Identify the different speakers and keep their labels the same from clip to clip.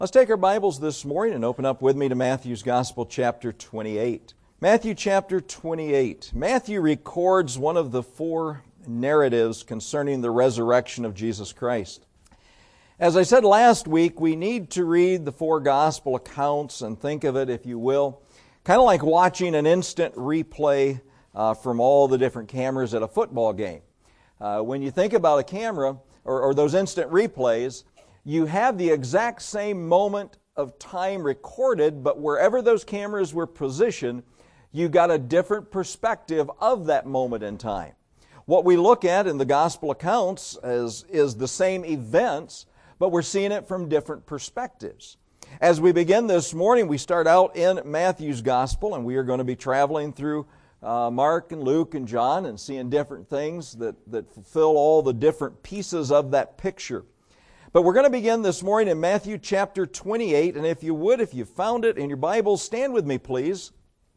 Speaker 1: Let's take our Bibles this morning and open up with me to Matthew's Gospel, chapter 28. Matthew chapter 28. Matthew records one of the four narratives concerning the resurrection of Jesus Christ. As I said last week, we need to read the four Gospel accounts and think of it, if you will, kind of like watching an instant replay from all the different cameras at a football game. When you think about a camera or those instant replays, you have the exact same moment of time recorded, but wherever those cameras were positioned, you got a different perspective of that moment in time. What we look at in the gospel accounts is the same events, but we're seeing it from different perspectives. As we begin this morning, we start out in Matthew's gospel, and we are going to be traveling through Mark and Luke and John and seeing different things that fulfill all the different pieces of that picture. But we're going to begin this morning in Matthew chapter 28, and if you found it in your Bible, stand with me, please.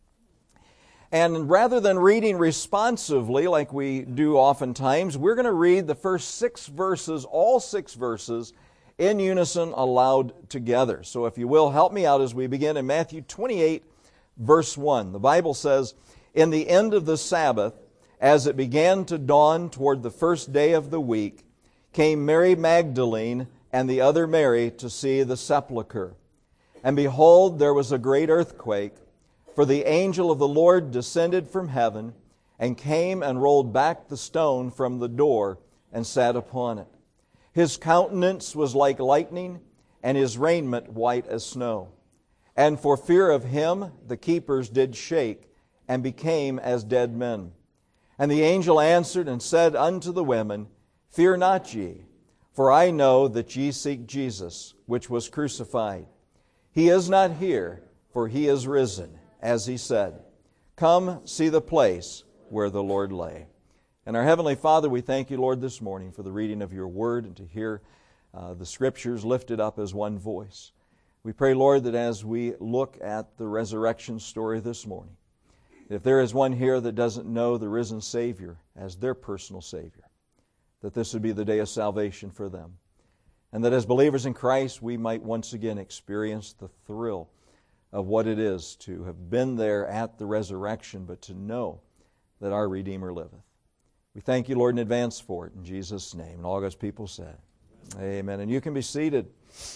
Speaker 1: And rather than reading responsively like we do oftentimes, we're going to read the first 6 verses, all 6 verses, in unison aloud together. So if you will, help me out as we begin in Matthew 28, verse 1. The Bible says, "In the end of the Sabbath, as it began to dawn toward the first day of the week, came Mary Magdalene and the other Mary to see the sepulchre. And behold, there was a great earthquake, for the angel of the Lord descended from heaven and came and rolled back the stone from the door and sat upon it. His countenance was like lightning, and his raiment white as snow. And for fear of him the keepers did shake and became as dead men. And the angel answered and said unto the women, Fear not ye, for I know that ye seek Jesus, which was crucified. He is not here, for he is risen, as he said. Come, see the place where the Lord lay." And our Heavenly Father, we thank you, Lord, this morning for the reading of your word and to hear the Scriptures lifted up as one voice. We pray, Lord, that as we look at the resurrection story this morning, if there is one here that doesn't know the risen Savior as their personal Savior, that this would be the day of salvation for them. And that as believers in Christ, we might once again experience the thrill of what it is to have been there at the resurrection, but to know that our Redeemer liveth. We thank you, Lord, in advance for it, in Jesus' name. And all God's people said, Amen. And you can be seated.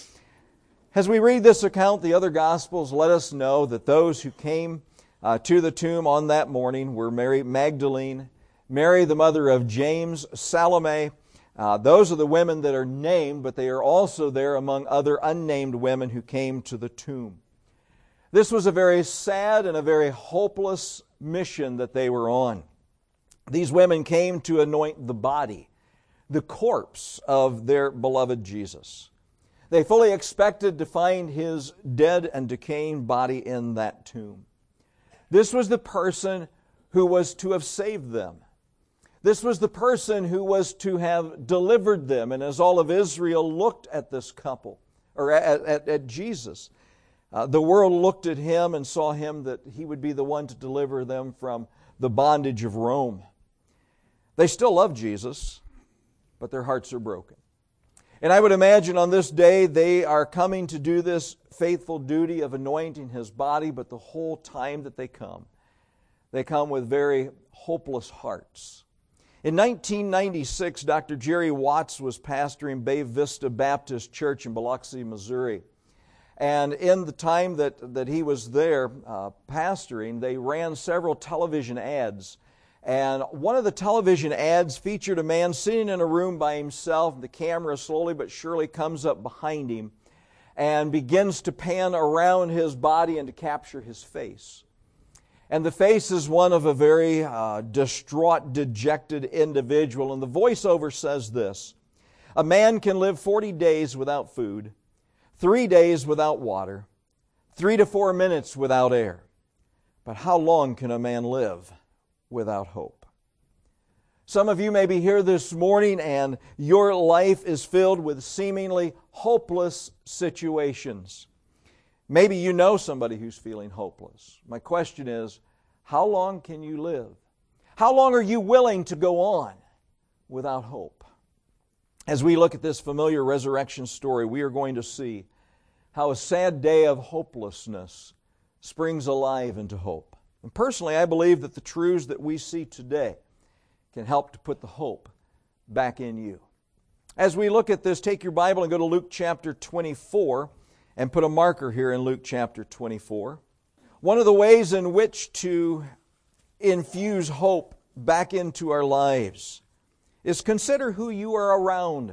Speaker 1: As we read this account, the other Gospels let us know that those who came to the tomb on that morning were Mary Magdalene, Mary, the mother of James, Salome. Those are the women that are named, but they are also there among other unnamed women who came to the tomb. This was a very sad and a very hopeless mission that they were on. These women came to anoint the body, the corpse of their beloved Jesus. They fully expected to find his dead and decaying body in that tomb. This was the person who was to have saved them. This was the person who was to have delivered them. And as all of Israel looked at this couple, or at Jesus, the world looked at him and saw him that he would be the one to deliver them from the bondage of Rome. They still love Jesus, but their hearts are broken. And I would imagine on this day they are coming to do this faithful duty of anointing his body, but the whole time that they come with very hopeless hearts. In 1996, Dr. Jerry Watts was pastoring Bay Vista Baptist Church in Biloxi, Missouri. And in the time that he was there pastoring, they ran several television ads. And one of the television ads featured a man sitting in a room by himself. The camera slowly but surely comes up behind him and begins to pan around his body and to capture his face. And the face is one of a very distraught, dejected individual. And the voiceover says this: "A man can live 40 days without food, 3 days without water, 3 to 4 minutes without air. But how long can a man live without hope?" Some of you may be here this morning and your life is filled with seemingly hopeless situations. Maybe you know somebody who's feeling hopeless. My question is, how long can you live? How long are you willing to go on without hope? As we look at this familiar resurrection story, we are going to see how a sad day of hopelessness springs alive into hope. And personally, I believe that the truths that we see today can help to put the hope back in you. As we look at this, take your Bible and go to Luke chapter 24 and put a marker here in Luke chapter 24. One of the ways in which to infuse hope back into our lives is consider who you are around.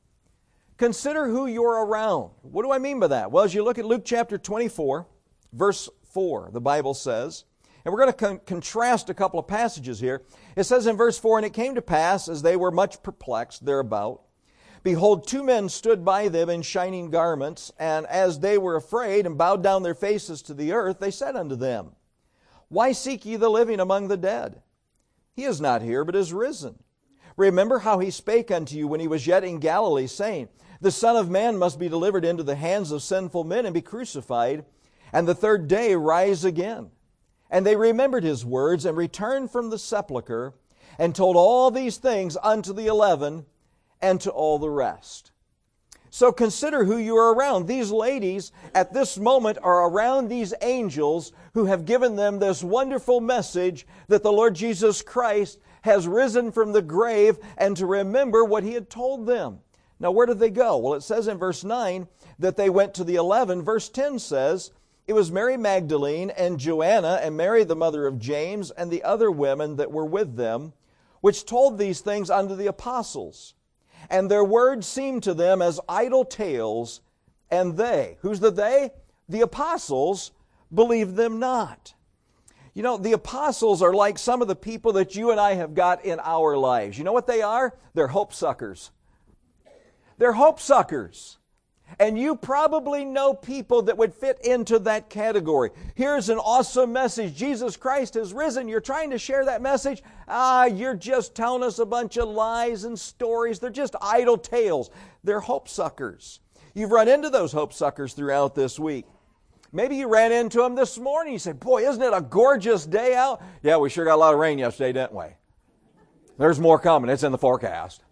Speaker 1: Consider who you're around. What do I mean by that? Well, as you look at Luke chapter 24, verse 4, the Bible says, and we're going to contrast a couple of passages here. It says in verse 4, "And it came to pass, as they were much perplexed thereabout, behold, 2 men stood by them in shining garments, and as they were afraid and bowed down their faces to the earth, they said unto them, Why seek ye the living among the dead? He is not here, but is risen. Remember how he spake unto you when he was yet in Galilee, saying, The Son of Man must be delivered into the hands of sinful men and be crucified, and the 3rd day rise again. And they remembered his words, and returned from the sepulchre, and told all these things unto the 11, and to all the rest." So consider who you are around. These ladies at this moment are around these angels who have given them this wonderful message that the Lord Jesus Christ has risen from the grave, and to remember what he had told them. Now, where did they go? Well, it says in verse 9 that they went to the 11. Verse 10 says, "It was Mary Magdalene and Joanna and Mary the mother of James and the other women that were with them, which told these things unto the apostles. And their words seemed to them as idle tales, and they," who's the they? The apostles, "believed them not." You know, the apostles are like some of the people that you and I have got in our lives. You know what they are? They're hope suckers. They're hope suckers. And you probably know people that would fit into that category. Here's an awesome message. Jesus Christ has risen. You're trying to share that message. You're just telling us a bunch of lies and stories. They're just idle tales. They're hope suckers. You've run into those hope suckers throughout this week. Maybe you ran into them this morning. You say, "Boy, isn't it a gorgeous day out?" "Yeah, we sure got a lot of rain yesterday, didn't we?" "There's more coming. It's in the forecast."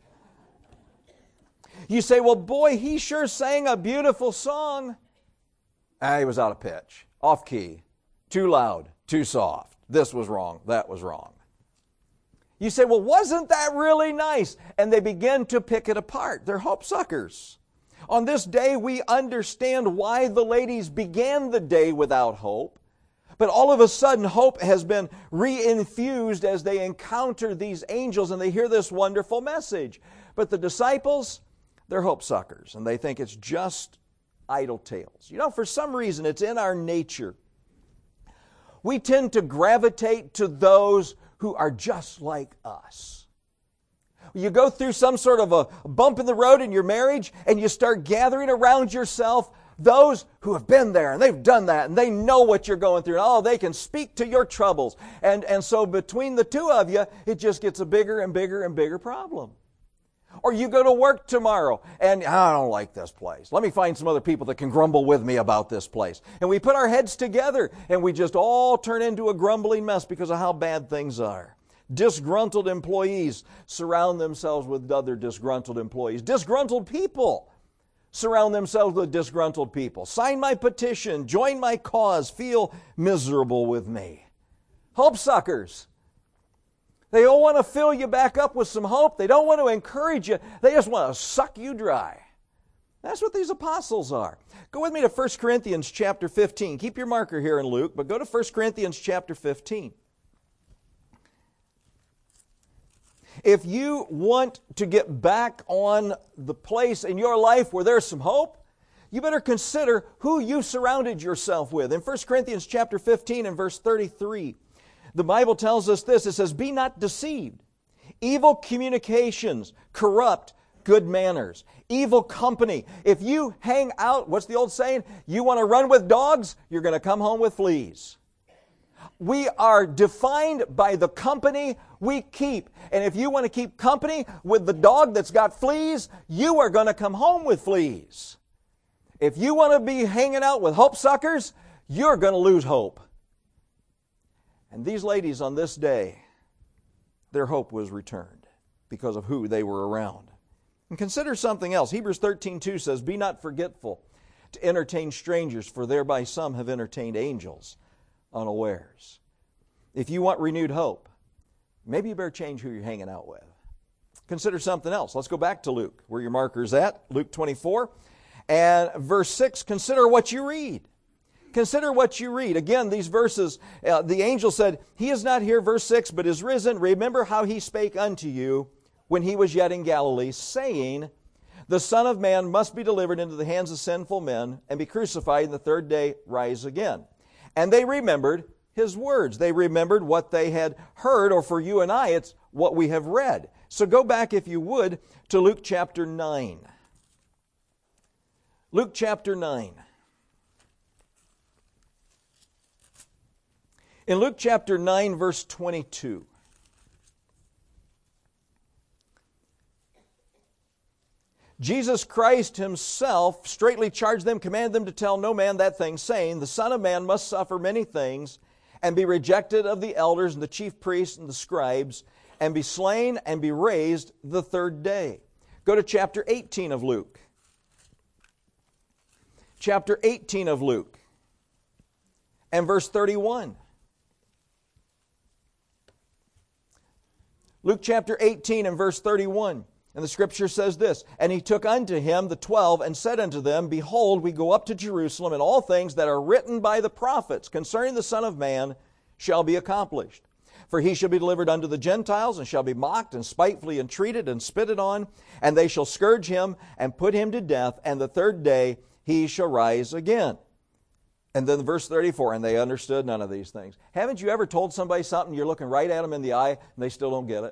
Speaker 1: You say, "Well, boy, he sure sang a beautiful song." He was out of pitch, off key, too loud, too soft. This was wrong, that was wrong. You say, "Well, wasn't that really nice?" And they begin to pick it apart. They're hope suckers. On this day, we understand why the ladies began the day without hope. But all of a sudden, hope has been reinfused as they encounter these angels and they hear this wonderful message. But the disciples, they're hope suckers, and they think it's just idle tales. You know, for some reason, it's in our nature. We tend to gravitate to those who are just like us. You go through some sort of a bump in the road in your marriage, and you start gathering around yourself those who have been there, and they've done that, and they know what you're going through, and they can speak to your troubles. And so between the two of you, it just gets a bigger and bigger and bigger problem. Or you go to work tomorrow, and "I don't like this place. Let me find some other people that can grumble with me about this place." And we put our heads together, and we just all turn into a grumbling mess because of how bad things are. Disgruntled employees surround themselves with other disgruntled employees. Disgruntled people surround themselves with disgruntled people. Sign my petition, join my cause, feel miserable with me. Hope suckers. They don't want to fill you back up with some hope. They don't want to encourage you. They just want to suck you dry. That's what these apostles are. Go with me to 1 Corinthians chapter 15. Keep your marker here in Luke, but go to 1 Corinthians chapter 15. If you want to get back on the place in your life where there's some hope, you better consider who you surrounded yourself with. In 1 Corinthians chapter 15 and verse 33, the Bible tells us this. It says, "Be not deceived. Evil communications corrupt good manners." Evil company. If you hang out, what's the old saying? You want to run with dogs, you're going to come home with fleas. We are defined by the company we keep. And if you want to keep company with the dog that's got fleas, you are going to come home with fleas. If you want to be hanging out with hope suckers, you're going to lose hope. And these ladies on this day, their hope was returned because of who they were around. And consider something else. Hebrews 13:2 says, "Be not forgetful to entertain strangers, for thereby some have entertained angels unawares. If you want renewed hope, maybe you better change who you're hanging out with. Consider something else. Let's go back to Luke, where your marker's at, Luke 24. And verse 6, consider what you read. Consider what you read. Again, these verses, the angel said, He is not here, verse 6, but is risen. Remember how He spake unto you when He was yet in Galilee, saying, The Son of Man must be delivered into the hands of sinful men and be crucified, and the third day rise again. And they remembered His words. They remembered what they had heard, or for you and I, it's what we have read. So go back, if you would, to Luke chapter 9. Luke chapter 9. In Luke chapter 9, verse 22. Jesus Christ Himself straightly charged them, commanded them to tell no man that thing, saying, The Son of Man must suffer many things, and be rejected of the elders and the chief priests and the scribes, and be slain and be raised the third day. Go to chapter 18 of Luke. Chapter 18 of Luke and verse 31. Luke chapter 18 and verse 31. And the Scripture says this, And He took unto Him the 12 and said unto them, Behold, we go up to Jerusalem, and all things that are written by the prophets concerning the Son of Man shall be accomplished. For He shall be delivered unto the Gentiles, and shall be mocked, and spitefully entreated, and spitted on, and they shall scourge Him, and put Him to death, and the third day He shall rise again. And then verse 34, and they understood none of these things. Haven't you ever told somebody something, you're looking right at them in the eye, and they still don't get it?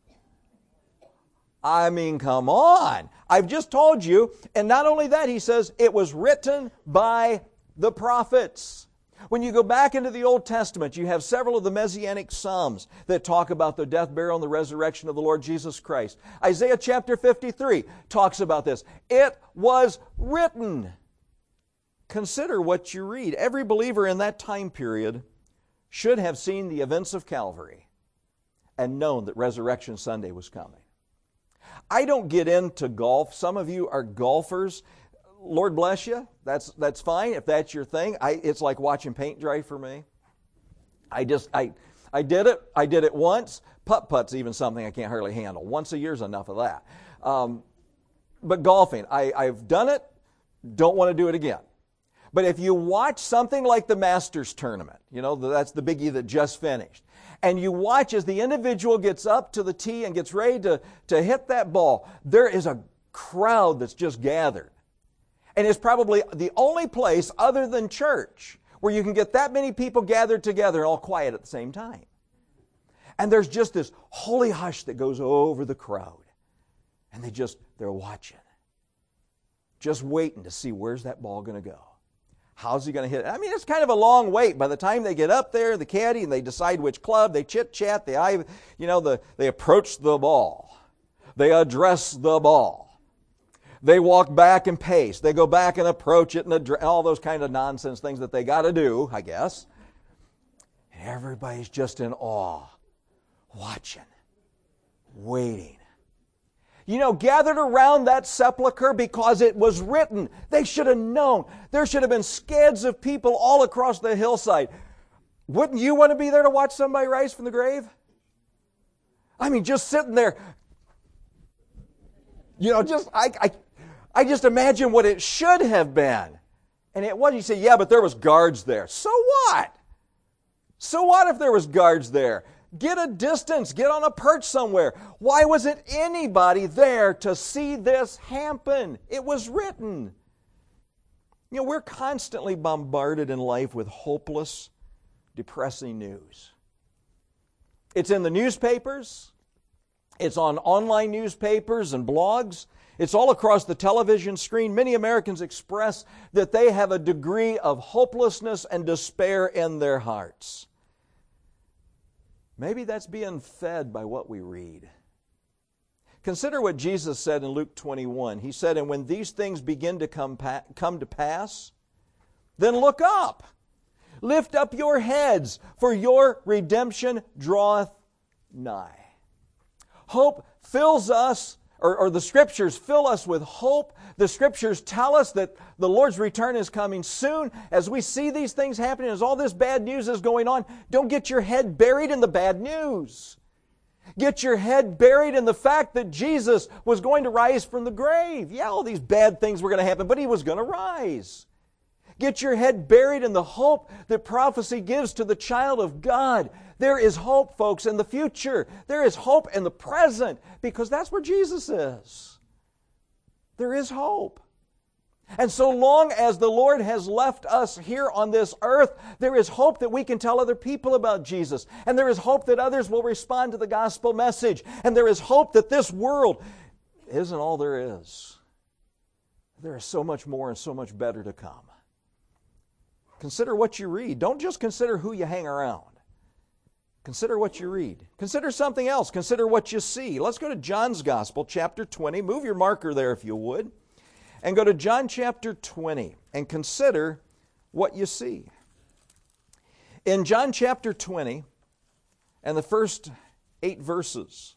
Speaker 1: I mean, come on. I've just told you, and not only that, he says, it was written by the prophets. When you go back into the Old Testament, you have several of the Messianic Psalms that talk about the death, burial, and the resurrection of the Lord Jesus Christ. Isaiah chapter 53 talks about this. It was written. Consider what you read. Every believer in that time period should have seen the events of Calvary and known that Resurrection Sunday was coming. I don't get into golf. Some of you are golfers. Lord bless you. That's fine if that's your thing. It's like watching paint dry for me. I did it. I did it once. Putt-putt's even something I can't hardly handle. Once a year's enough of that. But golfing, I've done it. Don't want to do it again. But if you watch something like the Masters tournament, that's the biggie that just finished, and you watch as the individual gets up to the tee and gets ready to hit that ball, there is a crowd that's just gathered. And it's probably the only place other than church where you can get that many people gathered together and all quiet at the same time. And there's just this holy hush that goes over the crowd. And they're watching. Just waiting to see where's that ball going to go. How's he going to hit it? I mean, it's kind of a long wait. By the time they get up there, the caddy, and they decide which club, they chit-chat, they approach the ball. They address the ball. They walk back and pace. They go back and approach it and all those kind of nonsense things that they got to do, I guess. And everybody's just in awe, watching, waiting. Gathered around that sepulcher because it was written. They should have known. There should have been scads of people all across the hillside. Wouldn't you want to be there to watch somebody rise from the grave? I mean, just sitting there. I just imagine what it should have been. And it was, you say, yeah, but there was guards there. So what? So what if there was guards there? Get a distance. Get on a perch somewhere. Why wasn't anybody there to see this happen? It was written. We're constantly bombarded in life with hopeless, depressing news. It's in the newspapers. It's on online newspapers and blogs. It's all across the television screen. Many Americans express that they have a degree of hopelessness and despair in their hearts. Maybe that's being fed by what we read. Consider what Jesus said in Luke 21. He said, and when these things begin to come to pass, then look up. Lift up your heads, for your redemption draweth nigh. Hope fills us or the Scriptures fill us with hope. The Scriptures tell us that the Lord's return is coming soon. As we see these things happening, as all this bad news is going on, don't get your head buried in the bad news. Get your head buried in the fact that Jesus was going to rise from the grave. Yeah, all these bad things were going to happen, but He was going to rise. Get your head buried in the hope that prophecy gives to the child of God. There is hope, folks, in the future. There is hope in the present, because that's where Jesus is. There is hope. And so long as the Lord has left us here on this earth, there is hope that we can tell other people about Jesus. And there is hope that others will respond to the gospel message. And there is hope that this world isn't all there is. There is so much more and so much better to come. Consider what you read. Don't just consider who you hang around. Consider what you read. Consider something else. Consider what you see. Let's go to John's Gospel, chapter 20. Move your marker there if you would. And go to John chapter 20 and consider what you see. In John chapter 20 and the first 8 verses,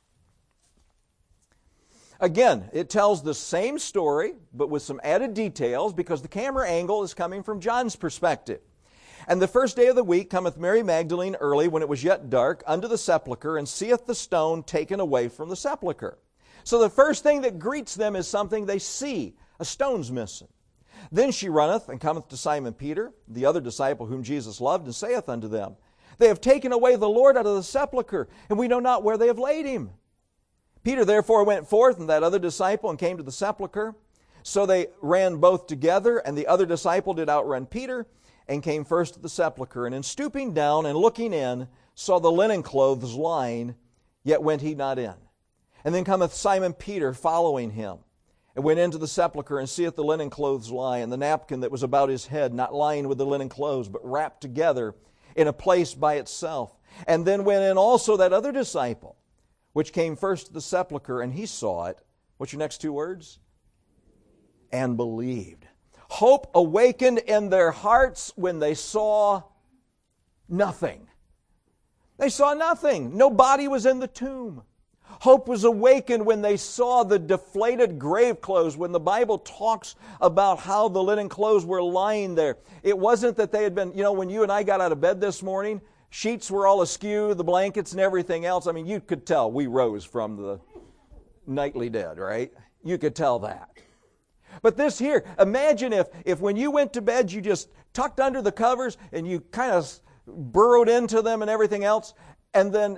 Speaker 1: again, it tells the same story, but with some added details, because the camera angle is coming from John's perspective. And the first day of the week cometh Mary Magdalene early, when it was yet dark, unto the sepulchre, and seeth the stone taken away from the sepulchre. So the first thing that greets them is something they see. A stone's missing. Then she runneth and cometh to Simon Peter, the other disciple whom Jesus loved, and saith unto them, They have taken away the Lord out of the sepulchre, and we know not where they have laid Him. Peter therefore went forth, and that other disciple, and came to the sepulchre. So they ran both together, and the other disciple did outrun Peter, and came first to the sepulchre. And in stooping down and looking in, saw the linen clothes lying, yet went he not in. And then cometh Simon Peter following him, and went into the sepulchre, and seeth the linen clothes lie, and the napkin that was about his head, not lying with the linen clothes, but wrapped together in a place by itself. And then went in also that other disciple, which came first to the sepulchre, and he saw it. What's your next 2 words? And believed. Hope awakened in their hearts when they saw nothing. They saw nothing. No body was in the tomb. Hope was awakened when they saw the deflated grave clothes. When the Bible talks about how the linen clothes were lying there, it wasn't that they had been, when you and I got out of bed this morning, sheets were all askew, the blankets and everything else. I mean, you could tell we rose from the nightly dead, right? You could tell that. But this here, imagine if when you went to bed, you just tucked under the covers and you kind of burrowed into them and everything else, and then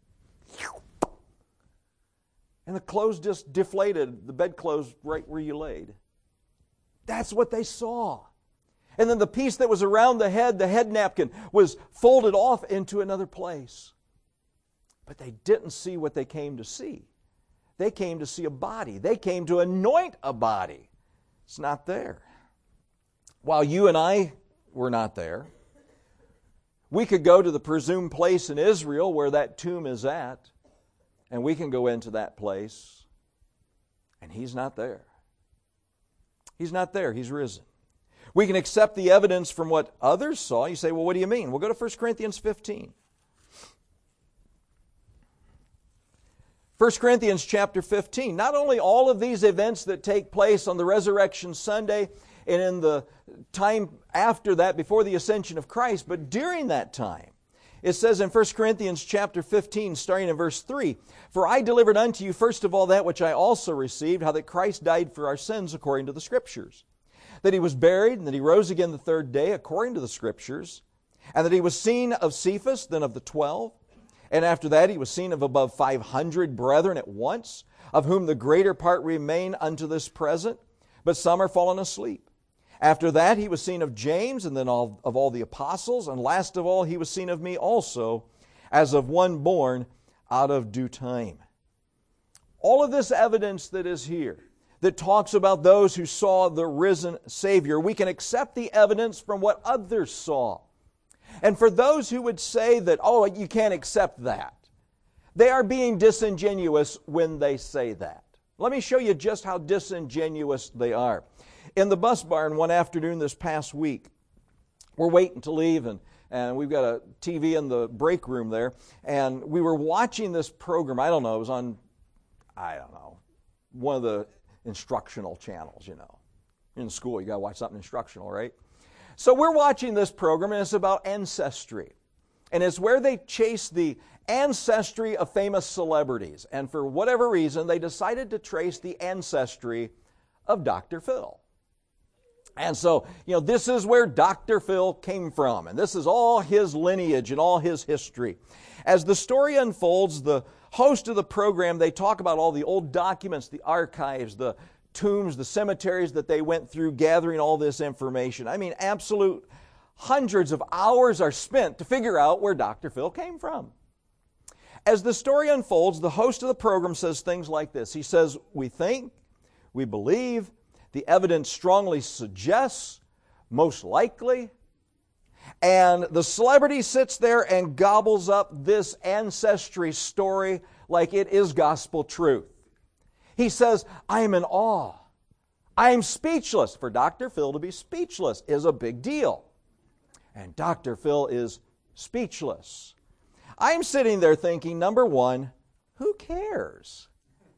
Speaker 1: and the clothes just deflated, the bedclothes right where you laid. That's what they saw. And then the piece that was around the head napkin, was folded off into another place. But they didn't see what they came to see. They came to see a body. They came to anoint a body. It's not there. While you and I were not there, we could go to the presumed place in Israel where that tomb is at, and we can go into that place, and He's not there. He's not there. He's risen. We can accept the evidence from what others saw. You say, well, what do you mean? We'll go to 1 Corinthians 15. 1 Corinthians chapter 15. Not only all of these events that take place on the Resurrection Sunday and in the time after that, before the ascension of Christ, but during that time. It says in 1 Corinthians chapter 15, starting in verse 3, For I delivered unto you first of all that which I also received, how that Christ died for our sins according to the Scriptures, that He was buried, and that He rose again the third day according to the Scriptures, and that He was seen of Cephas, then of the 12, and after that He was seen of above 500 brethren at once, of whom the greater part remain unto this present, but some are fallen asleep. After that He was seen of James, and then of all the apostles, and last of all He was seen of me also, as of one born out of due time. All of this evidence that is here, that talks about those who saw the risen Savior, we can accept the evidence from what others saw. And for those who would say that, oh, you can't accept that, they are being disingenuous when they say that. Let me show you just how disingenuous they are. In the bus barn one afternoon this past week, we're waiting to leave, and we've got a TV in the break room there, and we were watching this program. It was on, one of the instructional channels, you know. In school, you got to watch something instructional, right? So we're watching this program, and it's about ancestry. And it's where they chase the ancestry of famous celebrities. And for whatever reason, they decided to trace the ancestry of Dr. Phil. And so, this is where Dr. Phil came from. And this is all his lineage and all his history. As the story unfolds, the host of the program, they talk about all the old documents, the archives, the tombs, the cemeteries that they went through gathering all this information. I mean, absolute hundreds of hours are spent to figure out where Dr. Phil came from. As the story unfolds, the host of the program says things like this. He says, we think, we believe, the evidence strongly suggests, most likely, and the celebrity sits there and gobbles up this ancestry story like it is gospel truth. He says, I am in awe. I am speechless. For Dr. Phil to be speechless is a big deal. And Dr. Phil is speechless. I'm sitting there thinking, number one, who cares?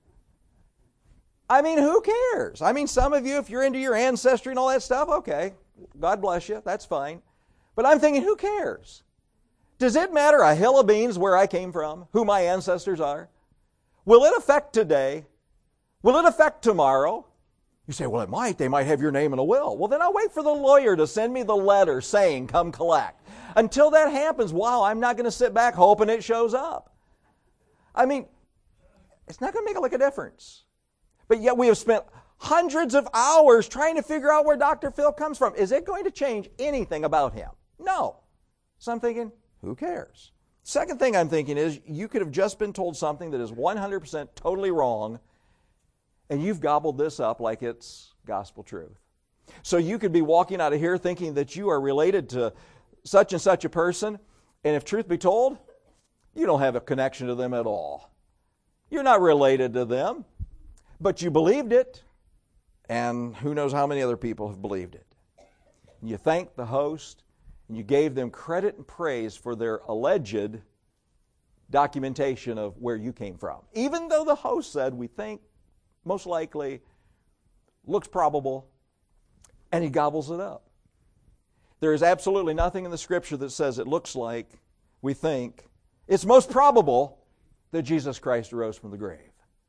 Speaker 1: I mean, who cares? I mean, some of you, if you're into your ancestry and all that stuff, okay, God bless you, that's fine. But I'm thinking, who cares? Does it matter a hill of beans where I came from, who my ancestors are? Will it affect today? Will it affect tomorrow? You say, well, it might. They might have your name in a will. Well, then I'll wait for the lawyer to send me the letter saying, come collect. Until that happens, wow, I'm not going to sit back hoping it shows up. I mean, it's not going to make a difference. But yet we have spent hundreds of hours trying to figure out where Dr. Phil comes from. Is it going to change anything about him? No. So I'm thinking, who cares? Second thing I'm thinking is, you could have just been told something that is 100% totally wrong, and you've gobbled this up like it's gospel truth. So you could be walking out of here thinking that you are related to such and such a person, and if truth be told, you don't have a connection to them at all. You're not related to them, but you believed it, and who knows how many other people have believed it. You thanked the host, and you gave them credit and praise for their alleged documentation of where you came from. Even though the host said, we think, most likely, looks probable, and he gobbles it up. There is absolutely nothing in the Scripture that says it looks like, we think, it's most probable that Jesus Christ arose from the grave.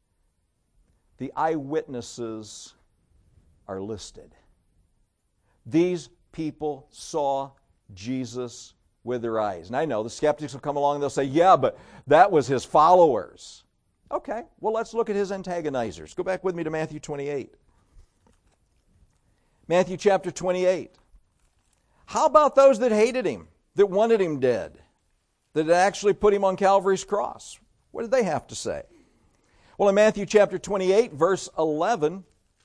Speaker 1: The eyewitnesses are listed. These people saw Jesus with their eyes. And I know the skeptics will come along and they'll say, yeah, but that was his followers. Okay, well, let's look at his antagonizers. Go back with me to Matthew 28. Matthew chapter 28. How about those that hated him, that wanted him dead, that actually put him on Calvary's cross? What did they have to say? Well, in Matthew chapter 28, verse 11,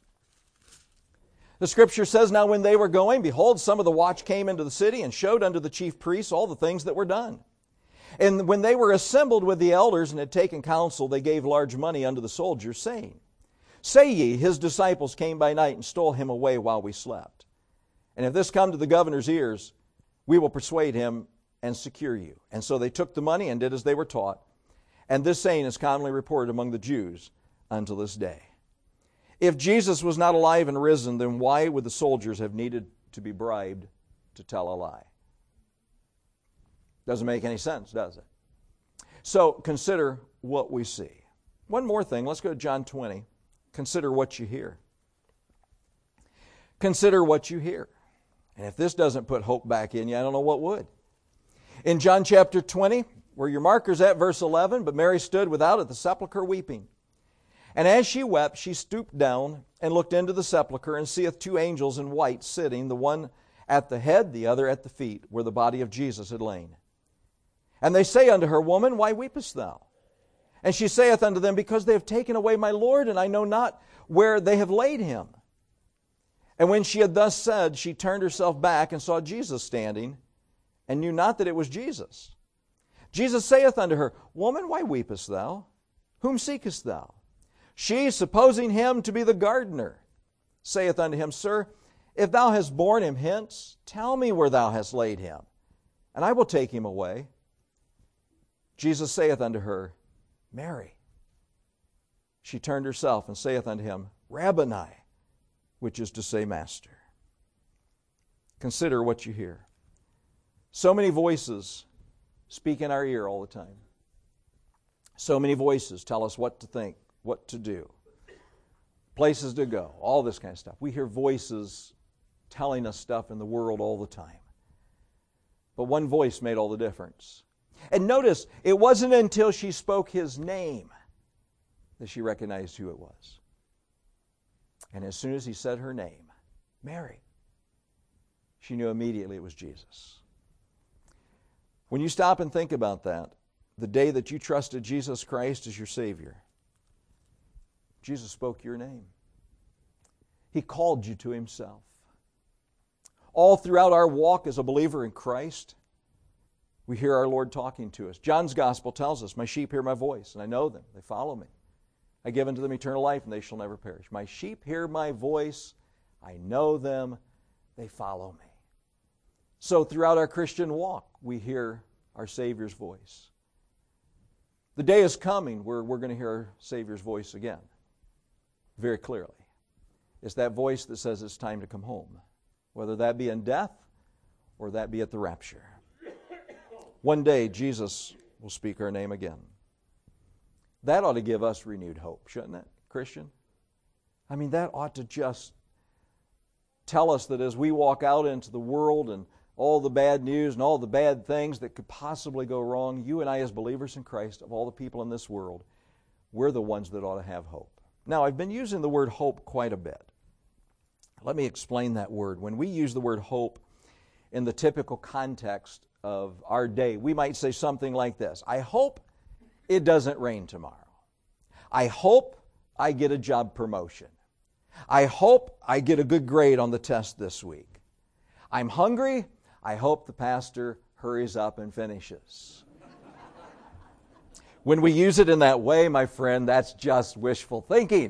Speaker 1: the Scripture says, now when they were going, behold, some of the watch came into the city and showed unto the chief priests all the things that were done. And when they were assembled with the elders and had taken counsel, they gave large money unto the soldiers, saying, say ye, his disciples came by night and stole him away while we slept. And if this come to the governor's ears, we will persuade him and secure you. And so they took the money and did as they were taught. And this saying is commonly reported among the Jews unto this day. If Jesus was not alive and risen, then why would the soldiers have needed to be bribed to tell a lie? Doesn't make any sense, does it? So consider what we see. One more thing. Let's go to John 20. Consider what you hear. Consider what you hear. And if this doesn't put hope back in you, I don't know what would. In John chapter 20, where your marker's at, verse 11, but Mary stood without at the sepulchre weeping. And as she wept, she stooped down and looked into the sepulchre, and seeth two angels in white sitting, the one at the head, the other at the feet, where the body of Jesus had lain. And they say unto her, Woman, why weepest thou? And she saith unto them, Because they have taken away my Lord, and I know not where they have laid him. And when she had thus said, she turned herself back and saw Jesus standing, and knew not that it was Jesus. Jesus saith unto her, Woman, why weepest thou? Whom seekest thou? She, supposing him to be the gardener, saith unto him, Sir, if thou hast borne him hence, tell me where thou hast laid him, and I will take him away. Jesus saith unto her, Mary. She turned herself and saith unto him, Rabboni, which is to say, Master. Consider what you hear. So many voices speak in our ear all the time. So many voices tell us what to think, what to do, places to go, all this kind of stuff. We hear voices telling us stuff in the world all the time. But one voice made all the difference. And notice, it wasn't until she spoke his name that she recognized who it was. And as soon as he said her name, Mary, she knew immediately it was Jesus. When you stop and think about that, the day that you trusted Jesus Christ as your Savior, Jesus spoke your name. He called you to Himself. All throughout our walk as a believer in Christ, we hear our Lord talking to us. John's Gospel tells us, My sheep hear my voice, and I know them. They follow me. I give unto them eternal life, and they shall never perish. My sheep hear my voice. I know them. They follow me. So throughout our Christian walk, we hear our Savior's voice. The day is coming where we're going to hear our Savior's voice again, very clearly. It's that voice that says it's time to come home, whether that be in death or that be at the rapture. One day, Jesus will speak our name again. That ought to give us renewed hope, shouldn't it, Christian? I mean, that ought to just tell us that as we walk out into the world and all the bad news and all the bad things that could possibly go wrong, you and I as believers in Christ, of all the people in this world, we're the ones that ought to have hope. Now, I've been using the word hope quite a bit. Let me explain that word. When we use the word hope in the typical context of our day, we might say something like this: I hope it doesn't rain tomorrow. I hope I get a job promotion. I hope I get a good grade on the test this week. I'm hungry. I hope the pastor hurries up and finishes. When we use it in that way, my friend, that's just wishful thinking.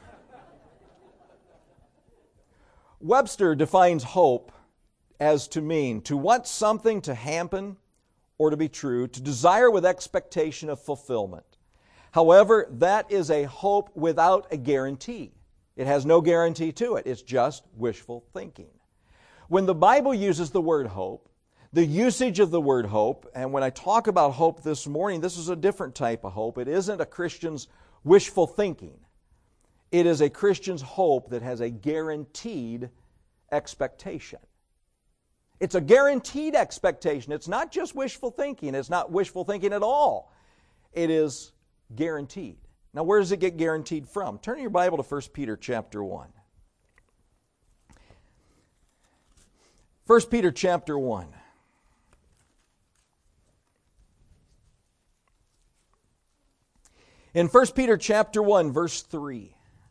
Speaker 1: Webster defines hope as to mean to want something to happen or to be true, to desire with expectation of fulfillment. However, that is a hope without a guarantee. It has no guarantee to it. It's just wishful thinking. When the Bible uses the word hope, the usage of the word hope, and when I talk about hope this morning, this is a different type of hope. It isn't a Christian's wishful thinking. It is a Christian's hope that has a guaranteed expectation. It's a guaranteed expectation. It's not just wishful thinking. It's not wishful thinking at all. It is guaranteed. Now, where does it get guaranteed from? Turn your Bible to 1 Peter chapter 1. 1 Peter chapter 1. In 1 Peter chapter 1, verse 3,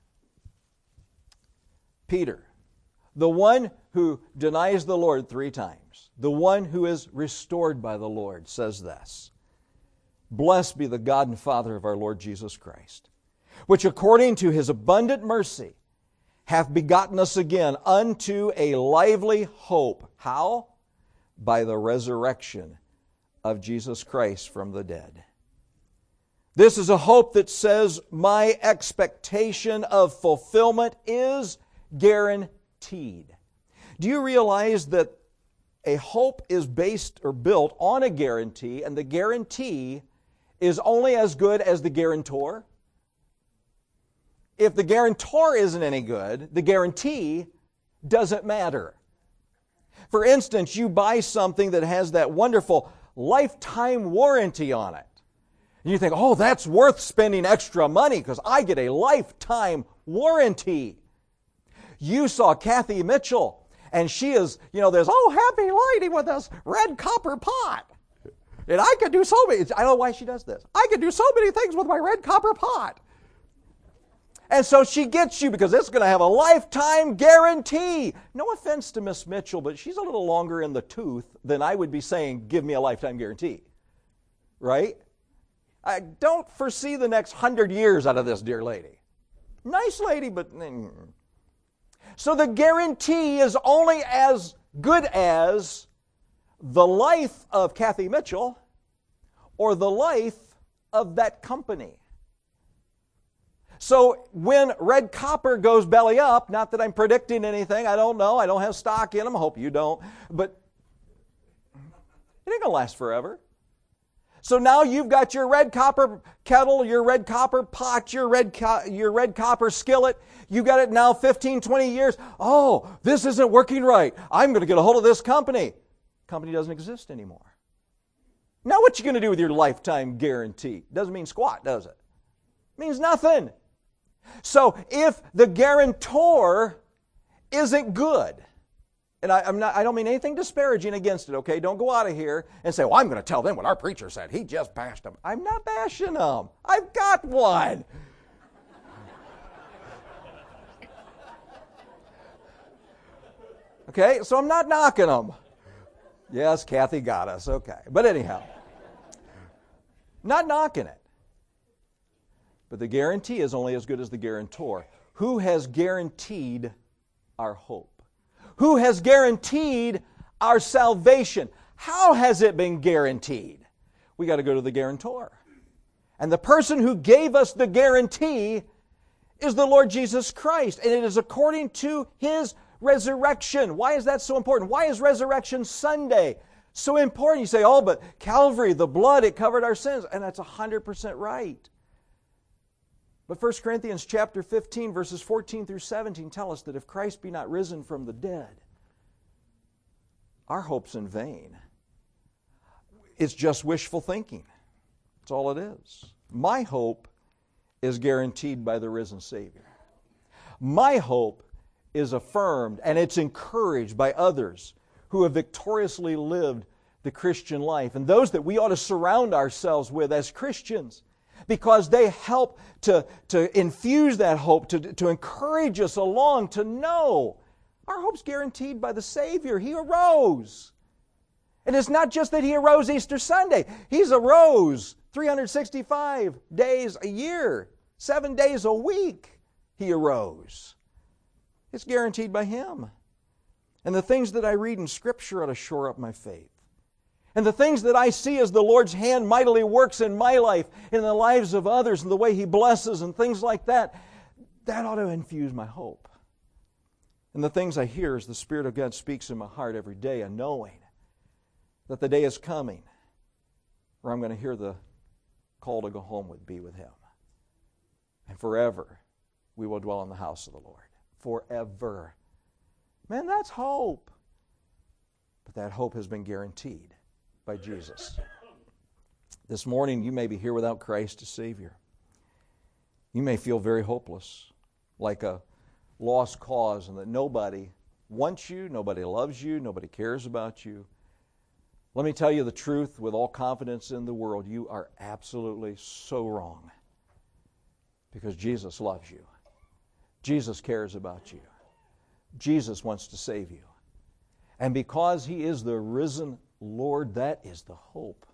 Speaker 1: Peter, the one who denies the Lord 3 times, the one who is restored by the Lord, says this: Blessed be the God and Father of our Lord Jesus Christ, which according to His abundant mercy hath begotten us again unto a lively hope. How? By the resurrection of Jesus Christ from the dead. This is a hope that says my expectation of fulfillment is guaranteed. Do you realize that a hope is based or built on a guarantee, and the guarantee is only as good as the guarantor? If the guarantor isn't any good, the guarantee doesn't matter. For instance, you buy something that has that wonderful lifetime warranty on it. And you think, oh, that's worth spending extra money because I get a lifetime warranty. You saw Kathy Mitchell, and she is, this happy lady with this red copper pot. And I could do so many, I don't know why she does this. I could do so many things with my red copper pot. And so she gets you because it's going to have a lifetime guarantee. No offense to Miss Mitchell, but she's a little longer in the tooth than I would be saying, give me a lifetime guarantee. Right? I don't foresee the next 100 years out of this dear lady. Nice lady, but... So the guarantee is only as good as the life of Kathy Mitchell or the life of that company. So when red copper goes belly up, not that I'm predicting anything, I don't know, I don't have stock in them, I hope you don't, but it ain't going to last forever. So now you've got your red copper kettle, your red copper pot, your red copper skillet. You got it now 15, 20 years. Oh, this isn't working right. I'm going to get a hold of this company. Company doesn't exist anymore. Now what you going to do with your lifetime guarantee? Doesn't mean squat, does it? Means nothing. So if the guarantor isn't good, and I don't mean anything disparaging against it, okay? Don't go out of here and say, well, I'm going to tell them what our preacher said. He just bashed them. I'm not bashing them. I've got one. Okay, so I'm not knocking them. Yes, Kathy got us. Okay. But anyhow, not knocking it. But the guarantee is only as good as the guarantor. Who has guaranteed our hope? Who has guaranteed our salvation? How has it been guaranteed? We got to go to the guarantor. And the person who gave us the guarantee is the Lord Jesus Christ. And it is according to His resurrection. Why is that so important? Why is Resurrection Sunday so important? You say, oh, but Calvary, the blood, it covered our sins. And that's 100% right. But 1 Corinthians chapter 15, verses 14 through 17 tell us that if Christ be not risen from the dead, our hope's in vain. It's just wishful thinking. That's all it is. My hope is guaranteed by the risen Savior. My hope is affirmed and it's encouraged by others who have victoriously lived the Christian life and those that we ought to surround ourselves with as Christians, because they help to infuse that hope, to encourage us along, to know our hope's guaranteed by the Savior. He arose. And it's not just that He arose Easter Sunday. He's arose 365 days a year, 7 days a week. He arose. It's guaranteed by Him. And the things that I read in Scripture ought to shore up my faith. And the things that I see as the Lord's hand mightily works in my life, in the lives of others, and the way He blesses and things like that, that ought to infuse my hope. And the things I hear as the Spirit of God speaks in my heart every day, and knowing that the day is coming where I'm going to hear the call to go home be with Him. And forever we will dwell in the house of the Lord. Forever. Man, that's hope. But that hope has been guaranteed by Jesus. This morning you may be here without Christ as Savior. You may feel very hopeless, like a lost cause, and that nobody wants you, nobody loves you, nobody cares about you. Let me tell you the truth with all confidence in the world. You are absolutely so wrong. Because Jesus loves you. Jesus cares about you. Jesus wants to save you. And because He is the risen Lord, that is the hope.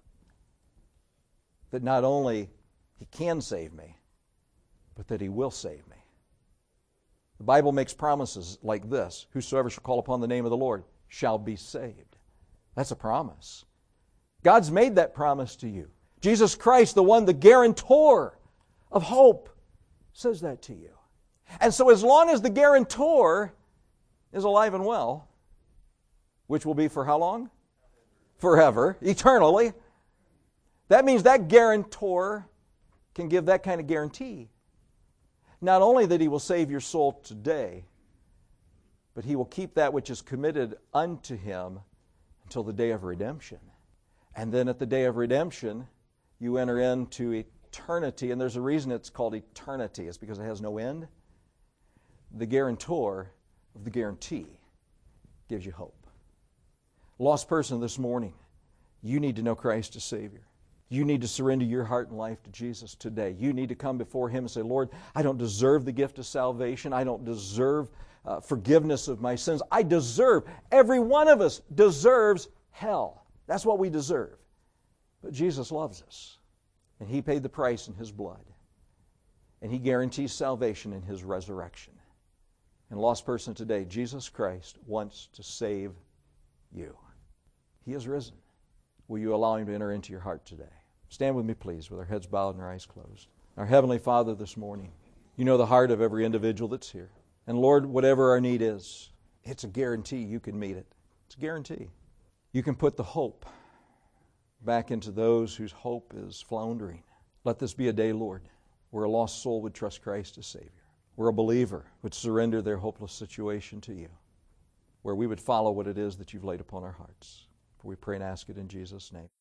Speaker 1: That not only He can save me, but that He will save me. The Bible makes promises like this: whosoever shall call upon the name of the Lord shall be saved. That's a promise. God's made that promise to you. Jesus Christ, the one, the guarantor of hope, says that to you. And so as long as the guarantor is alive and well, which will be for how long? Forever, eternally. That means that guarantor can give that kind of guarantee. Not only that He will save your soul today, but He will keep that which is committed unto Him until the day of redemption. And then at the day of redemption, you enter into eternity. And there's a reason it's called eternity. It's because it has no end. The guarantor of the guarantee gives you hope. Lost person this morning, you need to know Christ as Savior. You need to surrender your heart and life to Jesus today. You need to come before Him and say, Lord, I don't deserve the gift of salvation. I don't deserve forgiveness of my sins. I deserve, every one of us deserves hell. That's what we deserve. But Jesus loves us. And He paid the price in His blood. And He guarantees salvation in His resurrection. And lost person today, Jesus Christ wants to save you. He is risen. Will you allow Him to enter into your heart today? Stand with me, please, with our heads bowed and our eyes closed. Our Heavenly Father, this morning, You know the heart of every individual that's here. And Lord, whatever our need is, it's a guarantee you can meet it. It's a guarantee. You can put the hope back into those whose hope is floundering. Let this be a day, Lord, where a lost soul would trust Christ as Savior, where a believer would surrender their hopeless situation to you, where we would follow what it is that you've laid upon our hearts. For we pray and ask it in Jesus' name.